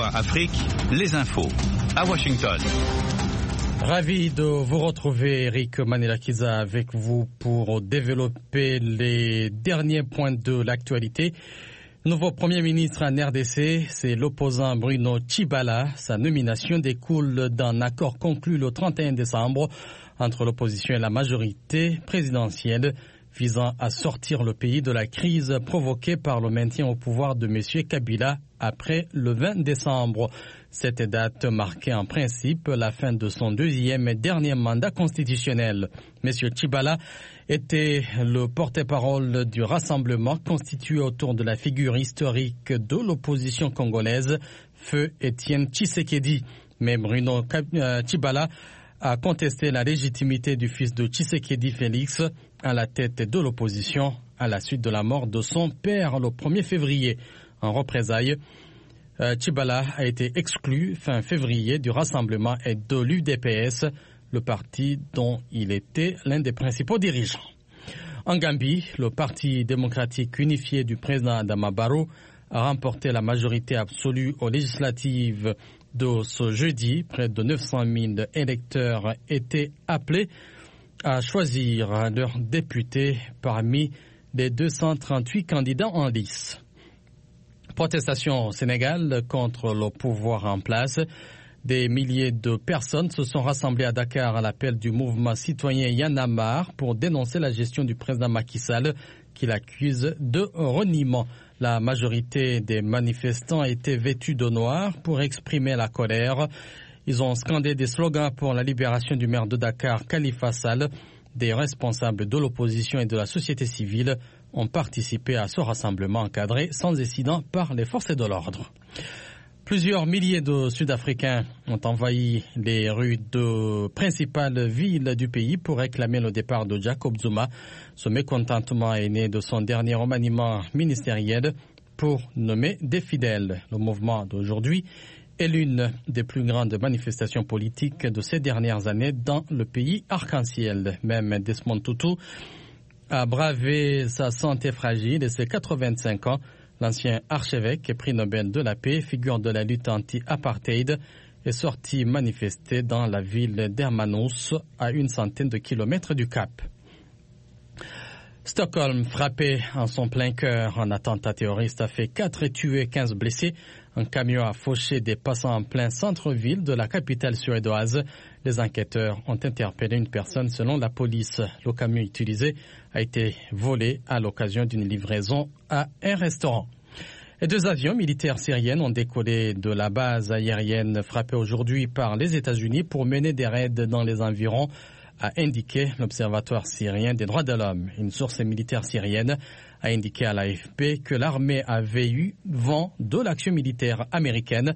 VOA Afrique, les infos à Washington. Ravi de vous retrouver, Eric Manelakiza, avec vous pour développer les derniers points de l'actualité. Nouveau Premier ministre en RDC, c'est l'opposant Bruno Tshibala. Sa nomination découle d'un accord conclu le 31 décembre entre l'opposition et la majorité présidentielle visant à sortir le pays de la crise provoquée par le maintien au pouvoir de M. Kabila après le 20 décembre. Cette date marquait en principe la fin de son deuxième et dernier mandat constitutionnel. M. Tshibala était le porte-parole du rassemblement constitué autour de la figure historique de l'opposition congolaise, Feu Étienne Tshisekedi. Mais Bruno Tshibala a contesté la légitimité du fils de Tshisekedi, Félix, à la tête de l'opposition à la suite de la mort de son père le 1er février. En représailles, Tshibala a été exclu fin février du rassemblement et de l'UDPS, le parti dont il était l'un des principaux dirigeants. En Gambie, le Parti démocratique unifié du président Adama Barrow a remporté la majorité absolue aux législatives de ce jeudi. Près de 900 000 électeurs étaient appelés à choisir leurs députés parmi les 238 candidats en lice. Protestation au Sénégal contre le pouvoir en place. Des milliers de personnes se sont rassemblées à Dakar à l'appel du mouvement citoyen Y en a marre pour dénoncer la gestion du président Macky Sall qu'il accuse de reniement. La majorité des manifestants étaient vêtus de noir pour exprimer la colère. Ils ont scandé des slogans pour la libération du maire de Dakar, Khalifa Sall. Des responsables de l'opposition et de la société civile ont participé à ce rassemblement encadré sans incident par les forces de l'ordre. Plusieurs milliers de Sud-Africains ont envahi les rues de principales villes du pays pour réclamer le départ de Jacob Zuma. Ce mécontentement est né de son dernier remaniement ministériel pour nommer des fidèles. Le mouvement d'aujourd'hui est l'une des plus grandes manifestations politiques de ces dernières années dans le pays arc-en-ciel. Même Desmond Tutu a bravé sa santé fragile et ses 85 ans. L'ancien archevêque et prix Nobel de la paix, figure de la lutte anti-apartheid, est sorti manifester dans la ville d'Hermanus, à une centaine de kilomètres du Cap. Stockholm, frappé en son plein cœur, un attentat terroriste a fait 4 tués et 15 blessés. Un camion a fauché des passants en plein centre-ville de la capitale suédoise. Les enquêteurs ont interpellé une personne selon la police. Le camion utilisé a été volé à l'occasion d'une livraison à un restaurant. Et 2 avions militaires syriens ont décollé de la base aérienne frappée aujourd'hui par les États-Unis pour mener des raids dans les environs, a indiqué l'Observatoire syrien des droits de l'homme. Une source militaire syrienne a indiqué à l'AFP que l'armée avait eu vent de l'action militaire américaine.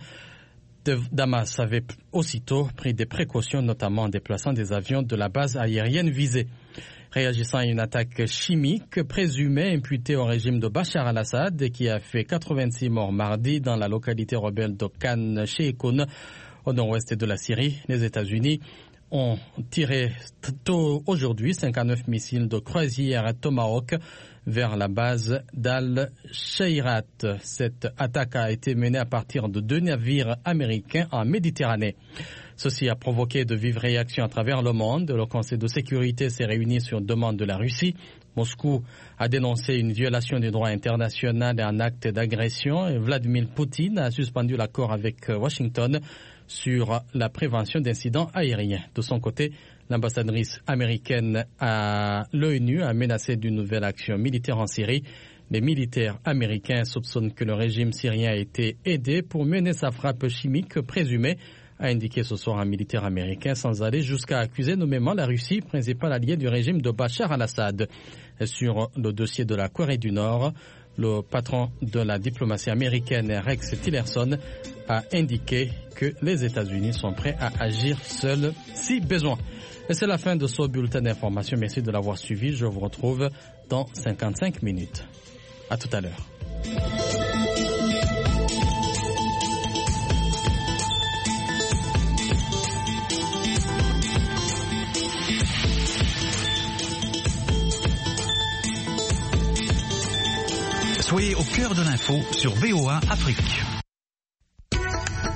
Damas avait aussitôt pris des précautions, notamment en déplaçant des avions de la base aérienne visée. Réagissant à une attaque chimique présumée imputée au régime de Bachar al-Assad qui a fait 86 morts mardi dans la localité rebelle de Khan Sheikhoun au nord-ouest de la Syrie, les États-Unis ont tiré tôt aujourd'hui 59 missiles de croisière Tomahawk vers la base d'Al-Shayrat. Cette attaque a été menée à partir de 2 navires américains en Méditerranée. Ceci a provoqué de vives réactions à travers le monde. Le Conseil de sécurité s'est réuni sur demande de la Russie. Moscou a dénoncé une violation du droit international et un acte d'agression. Et Vladimir Poutine a suspendu l'accord avec Washington sur la prévention d'incidents aériens. De son côté, l'ambassadrice américaine à l'ONU a menacé d'une nouvelle action militaire en Syrie. Les militaires américains soupçonnent que le régime syrien a été aidé pour mener sa frappe chimique présumée, a indiqué ce soir un militaire américain, sans aller jusqu'à accuser nommément la Russie, principal allié du régime de Bachar al-Assad. Sur le dossier de la Corée du Nord, le patron de la diplomatie américaine, Rex Tillerson, a indiqué que les États-Unis sont prêts à agir seuls si besoin. Et c'est la fin de ce bulletin d'information. Merci de l'avoir suivi. Je vous retrouve dans 55 minutes. À tout à l'heure. Soyez au cœur de l'info sur VOA Afrique.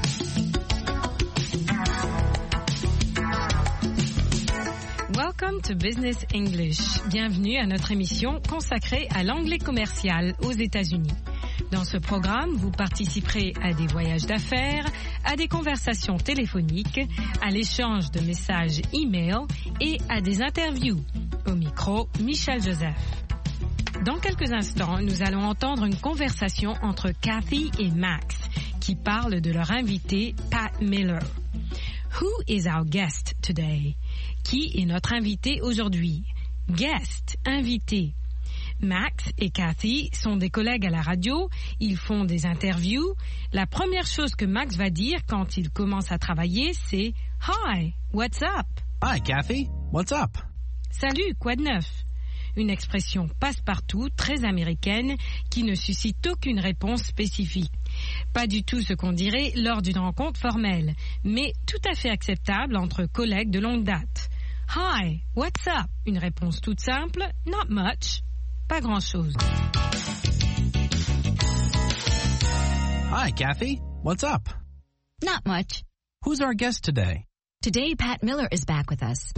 Welcome to Business English. Bienvenue à notre émission consacrée à l'anglais commercial aux États-Unis. Dans ce programme, vous participerez à des voyages d'affaires, à des conversations téléphoniques, à l'échange de messages e-mail et à des interviews. Au micro, Michel Joseph. Dans quelques instants, nous allons entendre une conversation entre Kathy et Max qui parlent de leur invité, Pat Miller. Who is our guest today? Qui est notre invité aujourd'hui? Guest, invité. Max et Kathy sont des collègues à la radio, ils font des interviews. La première chose que Max va dire quand il commence à travailler, c'est « Hi, what's up? » Hi, Kathy. What's up? Salut, quoi de neuf? Une expression passe-partout, très américaine, qui ne suscite aucune réponse spécifique. Pas du tout ce qu'on dirait lors d'une rencontre formelle, mais tout à fait acceptable entre collègues de longue date. Hi, what's up? Une réponse toute simple, not much, pas grand-chose. Hi, Kathy. What's up? Not much. Who's our guest today? Today, Pat Miller is back with us.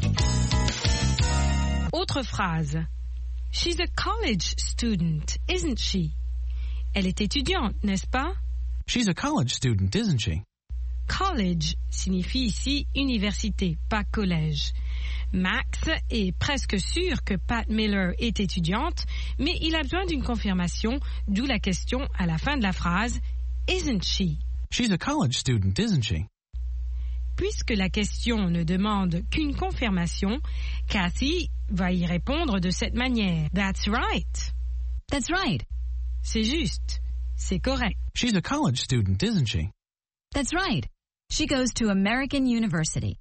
Autre phrase. She's a college student, isn't she? Elle est étudiante, n'est-ce pas? She's a college student, isn't she? College signifie ici université, pas collège. Max est presque sûr que Pat Miller est étudiante, mais il a besoin d'une confirmation, d'où la question à la fin de la phrase « Isn't she ?» She's a college student, isn't she? Puisque la question ne demande qu'une confirmation, Kathy va y répondre de cette manière. That's right. That's right. C'est juste. C'est correct. She's a college student, isn't she? That's right. She goes to American University.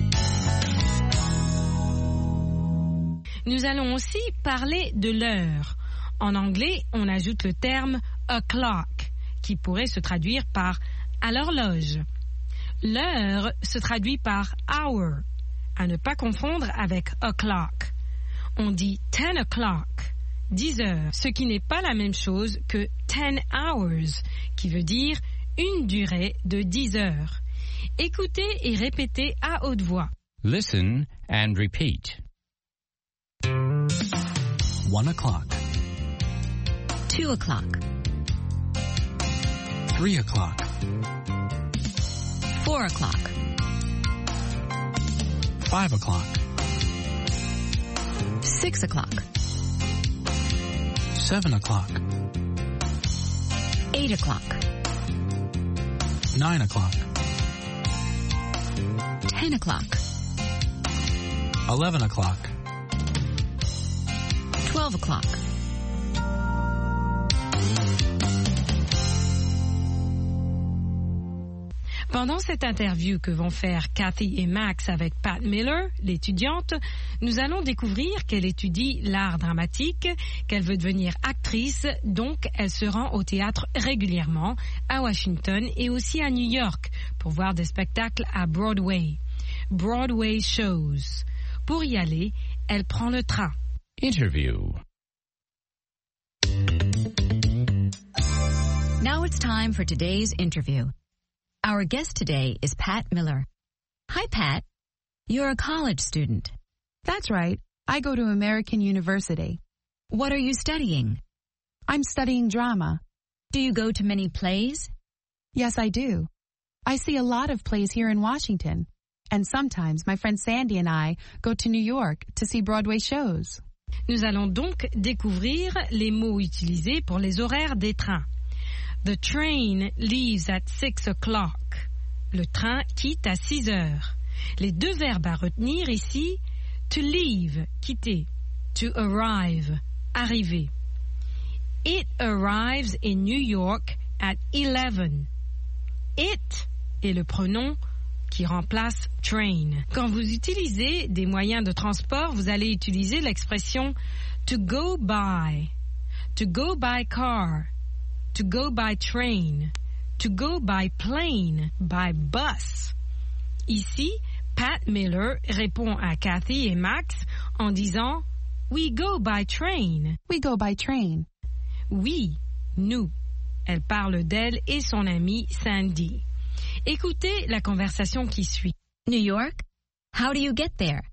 Nous allons aussi parler de l'heure. En anglais, on ajoute le terme o'clock, qui pourrait se traduire par à l'horloge. L'heure se traduit par hour, à ne pas confondre avec o'clock. On dit 10 o'clock, 10 heures, ce qui n'est pas la même chose que 10 hours, qui veut dire une durée de 10 heures. Écoutez et répétez à haute voix. Listen and repeat. 1 o'clock. 2 o'clock. 3 o'clock. 4 o'clock. 5 o'clock. 6 o'clock. 7 o'clock. 8 o'clock. 9 o'clock. 10 o'clock. 11 o'clock. 12 o'clock. Pendant cette interview que vont faire Kathy et Max avec Pat Miller, l'étudiante, nous allons découvrir qu'elle étudie l'art dramatique, qu'elle veut devenir actrice, donc elle se rend au théâtre régulièrement, à Washington et aussi à New York, pour voir des spectacles à Broadway. Broadway shows. Pour y aller, elle prend le train. Interview. Now it's time for today's interview. Our guest today is Pat Miller. Hi, Pat. You're a college student. That's right. I go to American University. What are you studying? I'm studying drama. Do you go to many plays? Yes, I do. I see a lot of plays here in Washington. And sometimes my friend Sandy and I go to New York to see Broadway shows. Nous allons donc découvrir les mots utilisés pour les horaires des trains. The train leaves at 6 o'clock. Le train quitte à 6 heures. Les deux verbes à retenir ici, to leave, quitter, to arrive, arriver. It arrives in New York at 11. It est le pronom qui remplace train. Quand vous utilisez des moyens de transport, vous allez utiliser l'expression to go by car, to go by train, to go by plane, by bus. Ici, Pat Miller répond à Kathy et Max en disant « We go by train ». We go by train. Oui, nous. Elle parle d'elle et son amie Sandy. Écoutez la conversation qui suit. New York? How do you get there?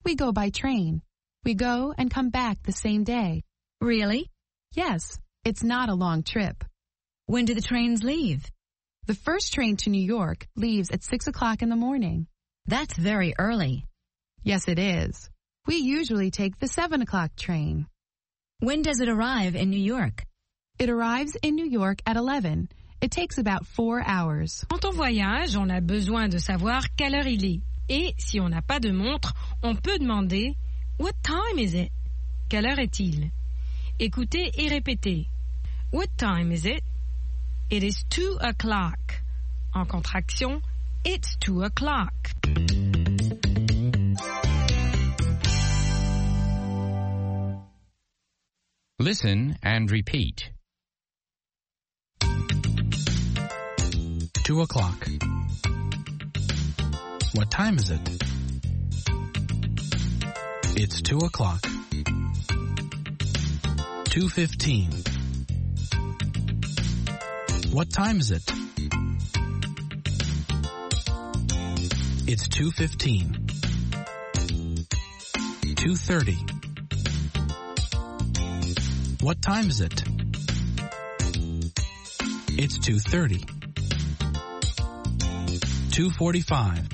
We go by train. We go and come back the same day. Really? Yes, it's not a long trip. When do the trains leave? The first train to New York leaves at 6 o'clock in the morning. That's very early. Yes, it is. We usually take the 7 o'clock train. When does it arrive in New York? It arrives in New York at 11. It takes about 4 hours. Quand on voyage, on a besoin de savoir quelle heure il est. Et si on n'a pas de montre, on peut demander « What time is it ?» Quelle heure est-il? Écoutez et répétez. What time is it? It is 2 o'clock. En contraction, it's 2 o'clock. Listen and repeat. 2 o'clock. What time is it? It's 2 o'clock. 2:15. What time is it? It's 2:15. 2:30. What time is it? It's 2:30. 2:45.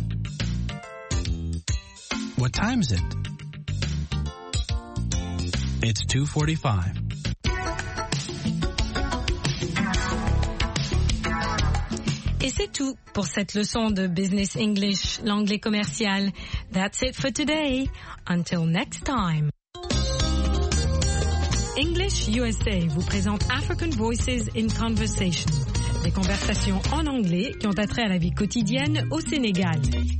What time is it? It's 2:45. Et c'est tout pour cette leçon de Business English, l'anglais commercial. That's it for today. Until next time. English USA vous présente African Voices in Conversation, des conversations en anglais qui ont attrait à la vie quotidienne au Sénégal.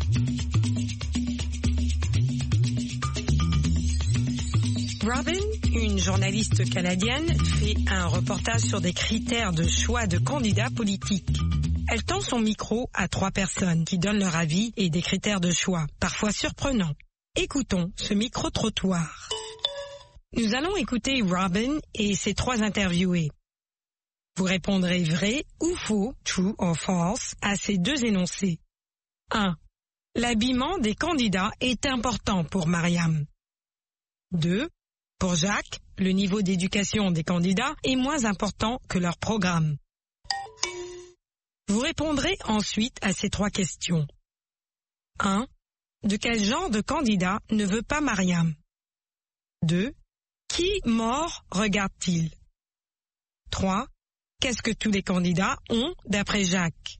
Robin, une journaliste canadienne, fait un reportage sur des critères de choix de candidats politiques. Elle tend son micro à 3 personnes qui donnent leur avis et des critères de choix, parfois surprenants. Écoutons ce micro-trottoir. Nous allons écouter Robin et ses 3 interviewés. Vous répondrez vrai ou faux, true or false, à ces 2 énoncés. 1. L'habillement des candidats est important pour Mariam. 2. Pour Jacques, le niveau d'éducation des candidats est moins important que leur programme. Vous répondrez ensuite à ces 3 questions. 1. De quel genre de candidat ne veut pas Mariam? 2. Qui mort regarde-t-il? 3. Qu'est-ce que tous les candidats ont d'après Jacques?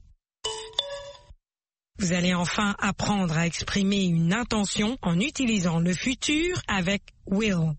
Vous allez enfin apprendre à exprimer une intention en utilisant le futur avec will.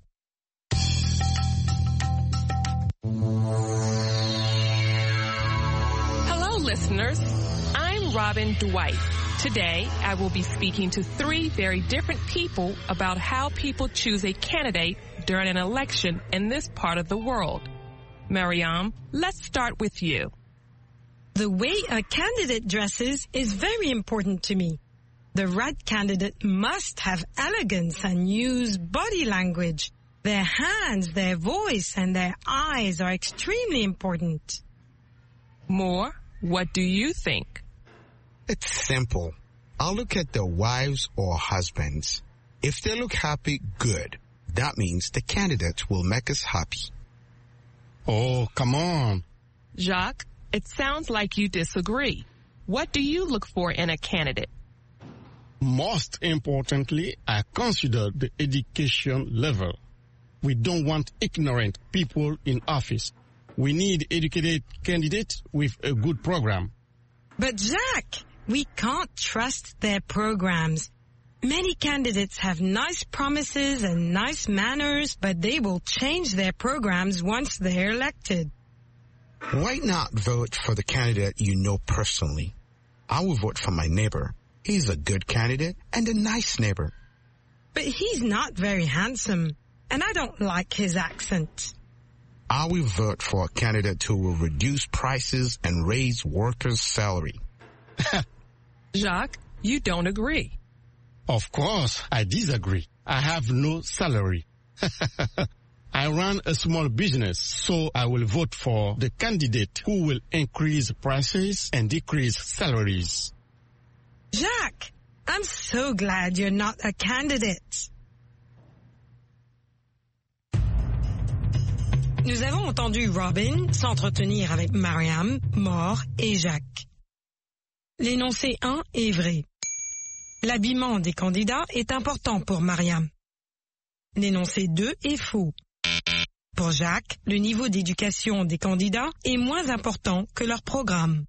Hello, listeners. I'm Robin Dwight. Today, I will be speaking to 3 very different people about how people choose a candidate during an election in this part of the world. Mariam, let's start with you. The way a candidate dresses is very important to me. The right candidate must have elegance and use body language. Their hands, their voice, and their eyes are extremely important. Moore, what do you think? It's simple. I'll look at their wives or husbands. If they look happy, good. That means the candidate will make us happy. Oh, come on. Jacques, it sounds like you disagree. What do you look for in a candidate? Most importantly, I consider the education level. We don't want ignorant people in office. We need educated candidates with a good program. But Jacques, we can't trust their programs. Many candidates have nice promises and nice manners, but they will change their programs once they're elected. Why not vote for the candidate you know personally? I will vote for my neighbor. He's a good candidate and a nice neighbor. But he's not very handsome, and I don't like his accent. I will vote for a candidate who will reduce prices and raise workers' salary. Jacques, you don't agree. Of course, I disagree. I have no salary. I run a small business, so I will vote for the candidate who will increase prices and decrease salaries. Jacques, I'm so glad you're not a candidate. Nous avons entendu Robin s'entretenir avec Mariam, Mort et Jacques. L'énoncé 1 est vrai. L'habillement des candidats est important pour Mariam. L'énoncé 2 est faux. Pour Jacques, le niveau d'éducation des candidats est moins important que leur programme.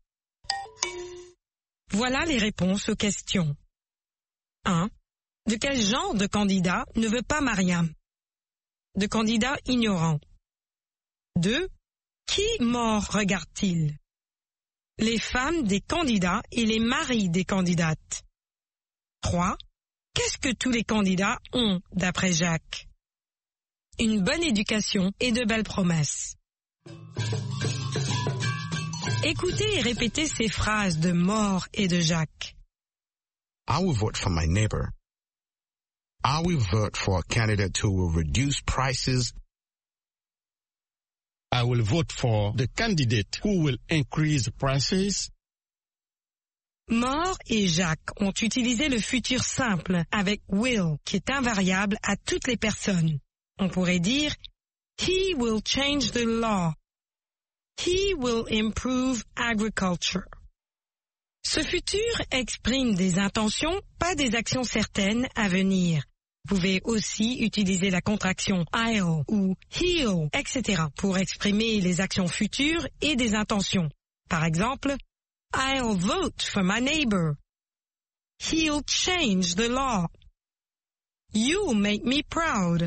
Voilà les réponses aux questions. 1. De quel genre de candidat ne veut pas Mariam? De candidats ignorants. 2. Qui Mort regarde-t-il? Les femmes des candidats et les maris des candidates. 3. Qu'est-ce que tous les candidats ont d'après Jacques? Une bonne éducation et de belles promesses. Écoutez et répétez ces phrases de Mort et de Jacques. I will vote for my neighbor. I will vote for a candidate who will reduce prices. I will vote for the candidate who will increase prices. Mort et Jacques ont utilisé le futur simple avec will, qui est invariable à toutes les personnes. On pourrait dire He will change the law. He will improve agriculture. Ce futur exprime des intentions, pas des actions certaines à venir. Vous pouvez aussi utiliser la contraction I'll ou he'll, etc. pour exprimer les actions futures et des intentions. Par exemple, I'll vote for my neighbor. He'll change the law. You'll make me proud.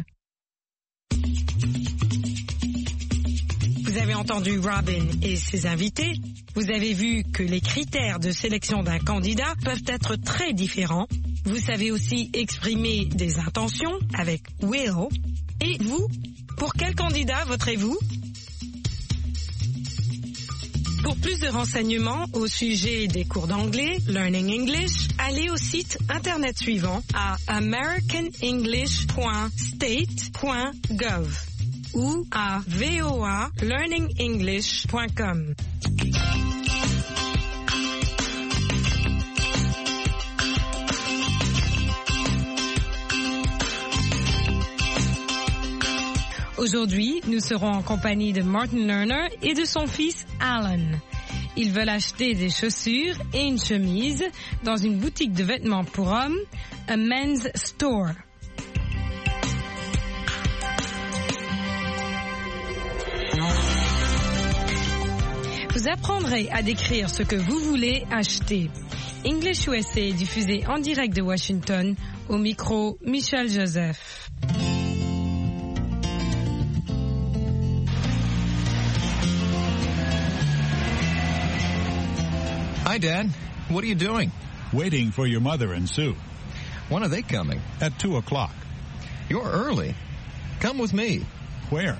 Vous avez entendu Robin et ses invités. Vous avez vu que les critères de sélection d'un candidat peuvent être très différents. Vous savez aussi exprimer des intentions avec will. Et vous, pour quel candidat voterez-vous? Pour plus de renseignements au sujet des cours d'anglais, Learning English, allez au site internet suivant à americanenglish.state.gov ou à voalearningenglish.com. Aujourd'hui, nous serons en compagnie de Martin Lerner et de son fils Alan. Ils veulent acheter des chaussures et une chemise dans une boutique de vêtements pour hommes, a men's store. Vous apprendrez à décrire ce que vous voulez acheter. English USA est diffusé en direct de Washington, au micro Michel Joseph. Hi, Dad. What are you doing? Waiting for your mother and Sue. When are they coming? At 2 o'clock. You're early. Come with me. Where?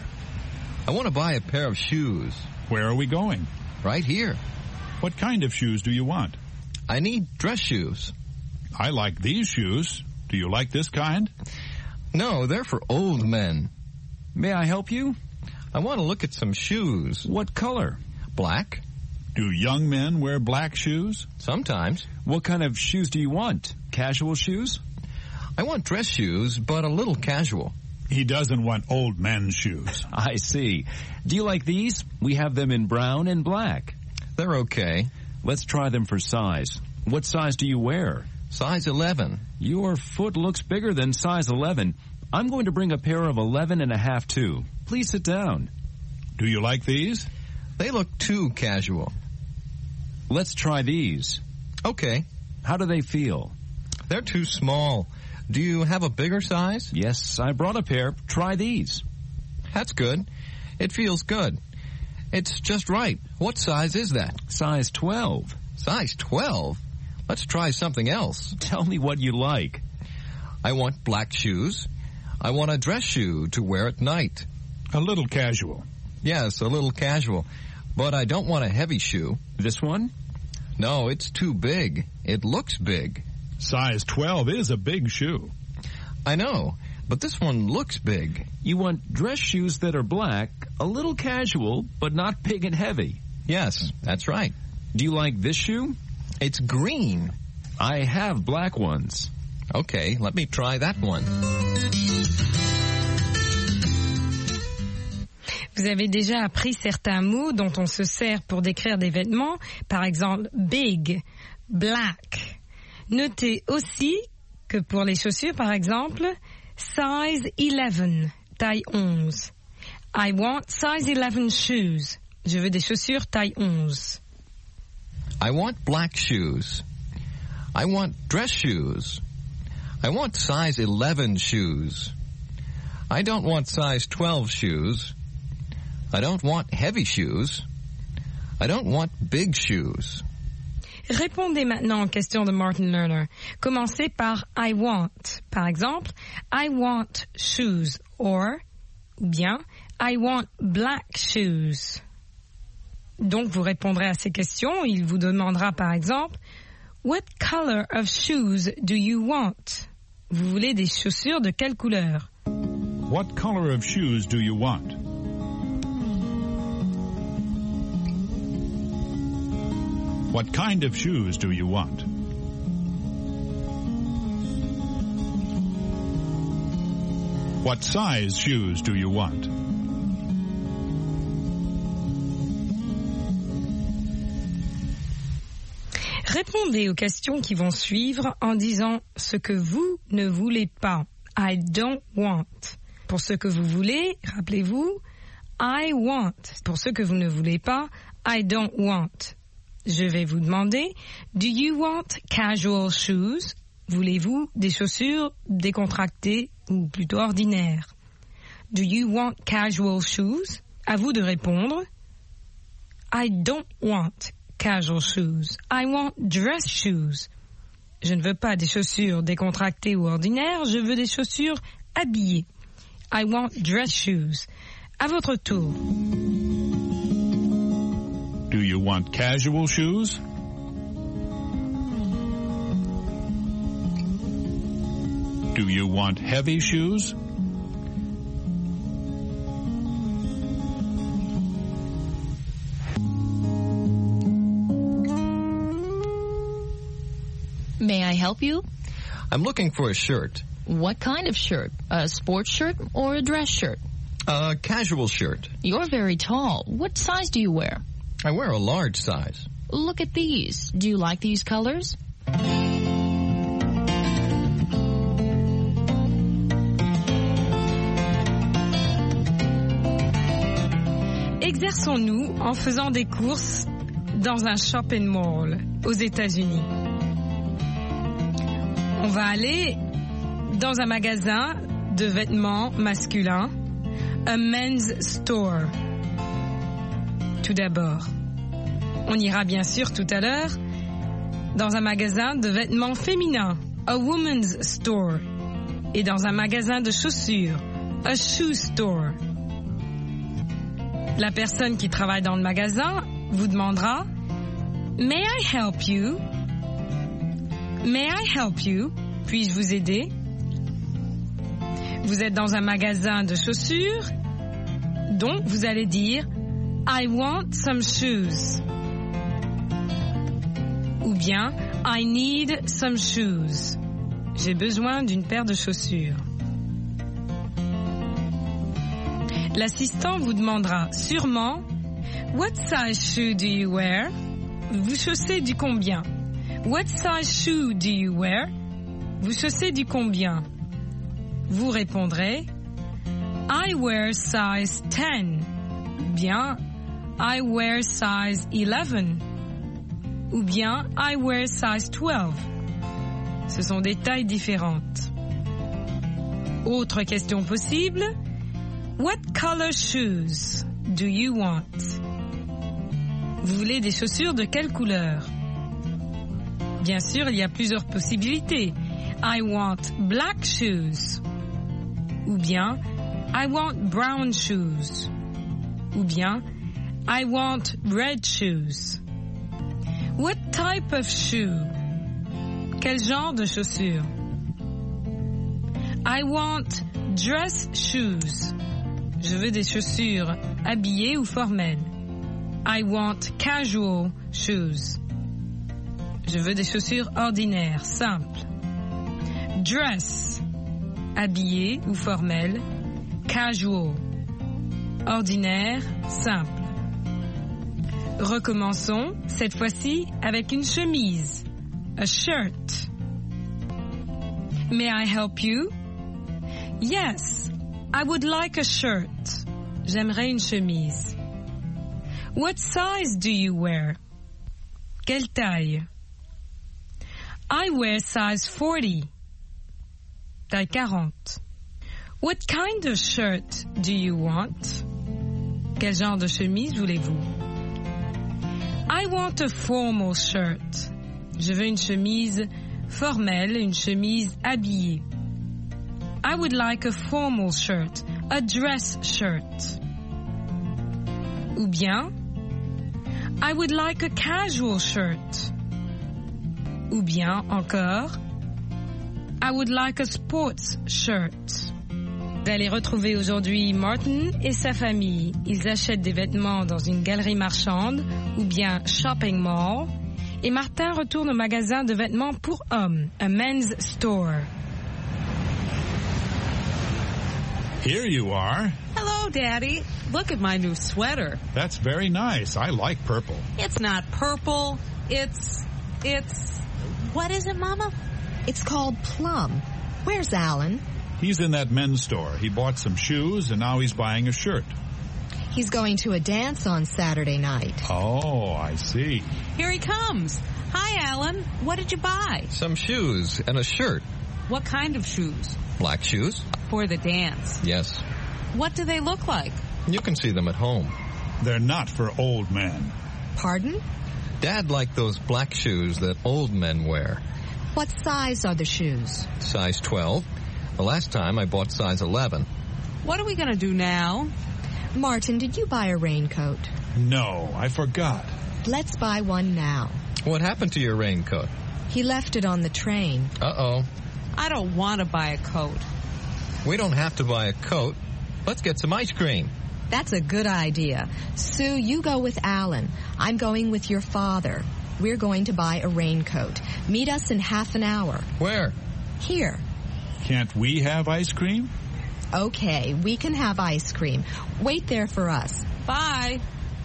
I want to buy a pair of shoes. Where are we going? Right here. What kind of shoes do you want? I need dress shoes. I like these shoes. Do you like this kind? No, they're for old men. May I help you? I want to look at some shoes. What color? Black. Do young men wear black shoes? Sometimes. What kind of shoes do you want? Casual shoes? I want dress shoes, but a little casual. He doesn't want old men's shoes. I see. Do you like these? We have them in brown and black. They're okay. Let's try them for size. What size do you wear? Size 11. Your foot looks bigger than size 11. I'm going to bring a pair of 11 and a half too. Please sit down. Do you like these? They look too casual. Let's try these. Okay. How do they feel? They're too small. Do you have a bigger size? Yes, I brought a pair. Try these. That's good. It feels good. It's just right. What size is that? Size 12. Size 12? Let's try something else. Tell me what you like. I want black shoes. I want a dress shoe to wear at night. A little casual. Yes, a little casual. But I don't want a heavy shoe. This one? No, it's too big. It looks big. Size 12 is a big shoe. I know, but this one looks big. You want dress shoes that are black, a little casual, but not big and heavy. Yes, that's right. Do you like this shoe? It's green. I have black ones. Okay, let me try that one. Vous avez déjà appris certains mots dont on se sert pour décrire des vêtements, par exemple big, black. Notez aussi que pour les chaussures, par exemple, size 11, taille 11. I want size 11 shoes. Je veux des chaussures taille 11. I want black shoes. I want dress shoes. I want size 11 shoes. I don't want size 12 shoes. I don't want heavy shoes. I don't want big shoes. Répondez maintenant aux questions de Martin Lerner. Commencez par I want. Par exemple, I want shoes or bien I want black shoes. Donc vous répondrez à ces questions. Il vous demandera par exemple What color of shoes do you want? Vous voulez des chaussures de quelle couleur? What color of shoes do you want? What kind of shoes do you want? What size shoes do you want? Répondez aux questions qui vont suivre en disant ce que vous ne voulez pas. I don't want. Pour ce que vous voulez, rappelez-vous, I want. Pour ce que vous ne voulez pas, I don't want. Je vais vous demander, do you want casual shoes? Voulez-vous des chaussures décontractées ou plutôt ordinaires? Do you want casual shoes? À vous de répondre. I don't want casual shoes. I want dress shoes. Je ne veux pas des chaussures décontractées ou ordinaires, je veux des chaussures habillées. I want dress shoes. À votre tour. Do you want casual shoes? Do you want heavy shoes? May I help you? I'm looking for a shirt. What kind of shirt? A sports shirt or a dress shirt? A casual shirt. You're very tall. What size do you wear? I wear a large size. Look at these. Do you like these colors? Exerçons-nous en faisant des courses dans un shopping mall aux États-Unis. On va aller dans un magasin de vêtements masculins, a men's store. Tout d'abord, on ira bien sûr tout à l'heure dans un magasin de vêtements féminins, a woman's store, et dans un magasin de chaussures, a shoe store. La personne qui travaille dans le magasin vous demandera « May I help you? May I help you? Puis-je vous aider? » Vous êtes dans un magasin de chaussures, donc vous allez dire « I want some shoes » ou bien « I need some shoes ». J'ai besoin d'une paire de chaussures. L'assistant vous demandera sûrement « What size shoe do you wear? » Vous chaussez du combien? What size shoe do you wear? Vous chaussez du combien? Vous répondrez I wear size 10 ou bien I wear size 11 ou bien I wear size 12. Ce sont des tailles différentes. Autre question possible. What color shoes do you want? Vous voulez des chaussures de quelle couleur? Bien sûr, il y a plusieurs possibilités. I want black shoes. Ou bien, I want brown shoes. Ou bien, I want red shoes. What type of shoe? Quel genre de chaussures? I want dress shoes. Je veux des chaussures habillées ou formelles. I want casual shoes. Je veux des chaussures ordinaires, simples. Dress, habillé ou formel. Casual. ordinaire, simple. Recommençons, cette fois-ci avec une chemise. A shirt. May I help you? Yes, I would like a shirt. J'aimerais une chemise. What size do you wear? Quelle taille? I wear size 40. Taille 40. What kind of shirt do you want? Quel genre de chemise voulez-vous? I want a formal shirt. Je veux une chemise formelle, une chemise habillée. I would like a formal shirt, a dress shirt. Ou bien, I would like a casual shirt. Ou bien encore, I would like a sports shirt. Vous allez retrouver aujourd'hui Martin et sa famille. Ils achètent des vêtements dans une galerie marchande ou bien shopping mall. Et Martin retourne au magasin de vêtements pour hommes, a men's store. Here you are. Hello, Daddy. Look at my new sweater. That's very nice. I like purple. It's not purple. It's... What is it, Mama? It's called plum. Where's Alan? He's in that men's store. He bought some shoes and now he's buying a shirt. He's going to a dance on Saturday night. Oh, I see. Here he comes. Hi, Alan. What did you buy? Some shoes and a shirt. What kind of shoes? Black shoes? For the dance. Yes. What do they look like? You can see them at home. They're not for old men. Pardon? Dad liked those black shoes that old men wear. What size are the shoes? Size 12. The last time I bought size 11. What are we going to do now? Martin, did you buy a raincoat? No, I forgot. Let's buy one now. What happened to your raincoat? He left it on the train. Uh-oh. I don't want to buy a coat. We don't have to buy a coat. Let's get some ice cream. That's a good idea. Sue, you go with Alan. I'm going with your father. We're going to buy a raincoat. Meet us in half an hour. Where? Here. Can't we have ice cream? Okay, we can have ice cream. Wait there for us. Bye.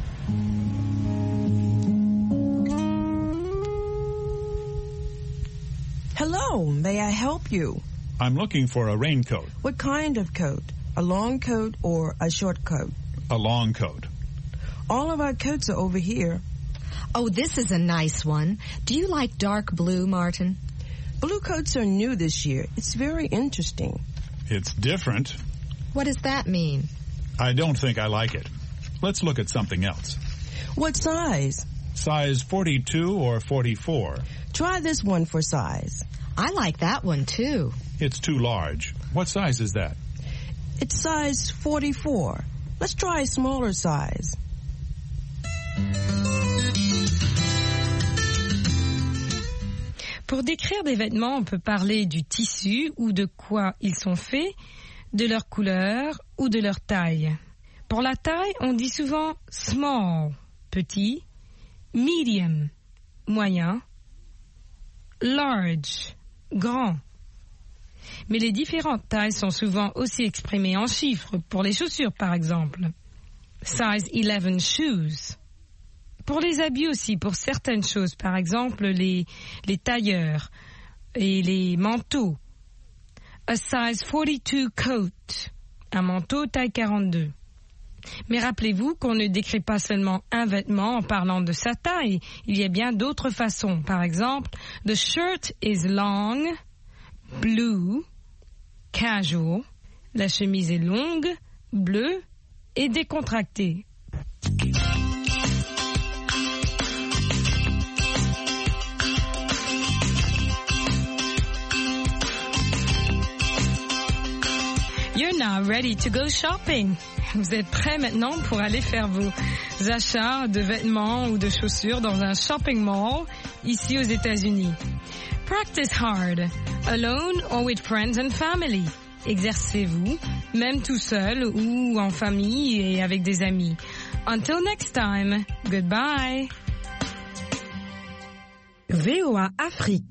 Hello, may I help you? I'm looking for a raincoat. What kind of coat? A long coat or a short coat? A long coat. All of our coats are over here. Oh, this is a nice one. Do you like dark blue, Martin? Blue coats are new this year. It's very interesting. It's different. What does that mean? I don't think I like it. Let's look at something else. What size? Size 42 or 44. Try this one for size. I like that one, too. It's too large. What size is that? It's size 44. Let's try a smaller size. Pour décrire des vêtements, on peut parler du tissu ou de quoi ils sont faits, de leur couleur ou de leur taille. Pour la taille, on dit souvent small, petit, medium, moyen, large, grand. Mais les différentes tailles sont souvent aussi exprimées en chiffres, pour les chaussures par exemple. Size 11 shoes. Pour les habits aussi, pour certaines choses, par exemple les tailleurs et les manteaux. A size 42 coat, un manteau taille 42. Mais rappelez-vous qu'on ne décrit pas seulement un vêtement en parlant de sa taille. Il y a bien d'autres façons. Par exemple, the shirt is long, blue, casual. La chemise est longue, bleue et décontractée. You're now ready to go shopping. Vous êtes prêts maintenant pour aller faire vos achats de vêtements ou de chaussures dans un shopping mall ici aux États-Unis. Practice hard, alone or with friends and family. Exercez-vous, même tout seul ou en famille et avec des amis. Until next time, goodbye. VOA Afrique.